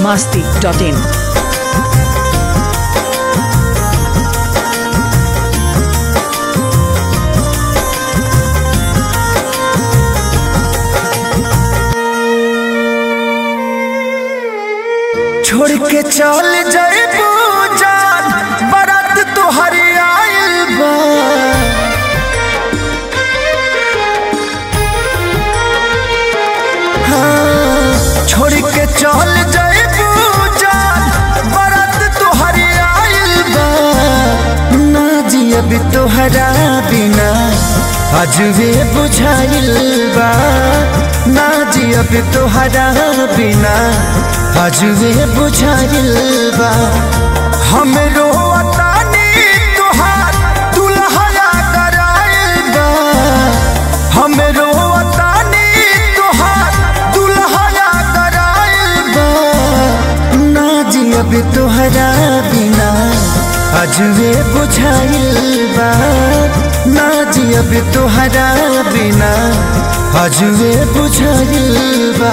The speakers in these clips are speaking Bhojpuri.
biharmasti.in। छोड़ के चल जाए जान बारात तोहरे आइल बा। हाँ, छोड़ के चल जाए जान बारात तोहरे आइल बा। ना जियब तोहरा बिना अजबे बुझाइल बा। ना जियब तोहरा बिना अजबे बुझाइल बा। हमरो अतानी तोहार दुल्हया कराइल बा। हमरो अतानी तोहार दुल्हया कराइल बा। ना जियब तोहरा बिना अजबे बुझाइल बा। ना जियब तोहरा बिना अजबे बुझाइल बा।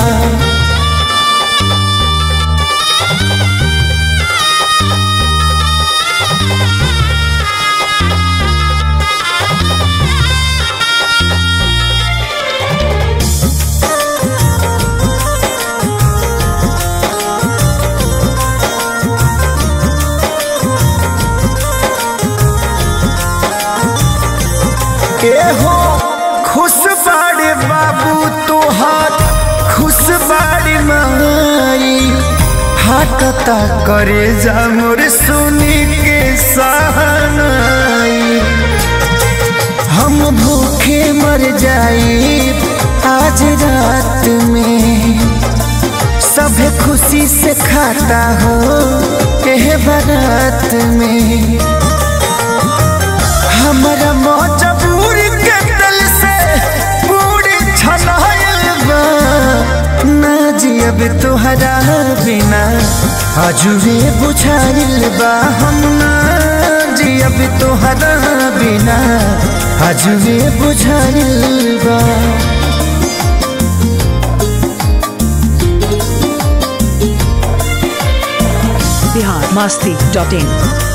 हो खुश बाड़े बाबू तोहार खुश बाड़ी माई। हाकता करे जा मोर सुनी के सहनाई। हम भूखे मर जाई आज रात में। सब खुशी से खाता हो एह बारात में। हमारा मजबूर के दिल से पूरी छनाइल बा। ना जियब तोहरा बिना अजबे बुझाइल बा। हम ना जियब तोहरा बिना अजबे बुझाइल बा। biharmasti.in।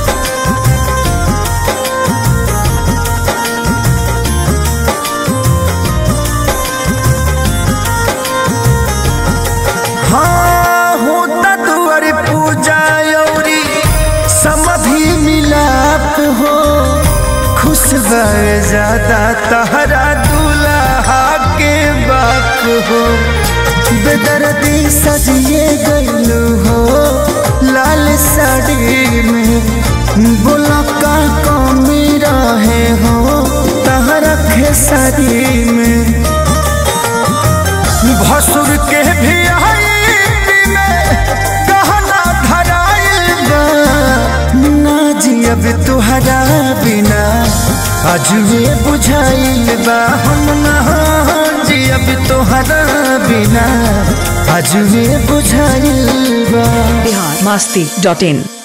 हाँ होता दुआर पूजा औरी समधि मिलाप हो। खुश बार ज्यादा तहरा दूल्हा के बाप हो। बेदर्दी सजिए गईलू हो लाल साड़ी में। बोला का कमी रहे हो तहरा खेसारी में। भसुर के भी ना जियब तोहरा बिना अजबे बुझाइल बा। हम ना जियब तोहरा बिना अजबे बुझाइल बा। biharmasti.in।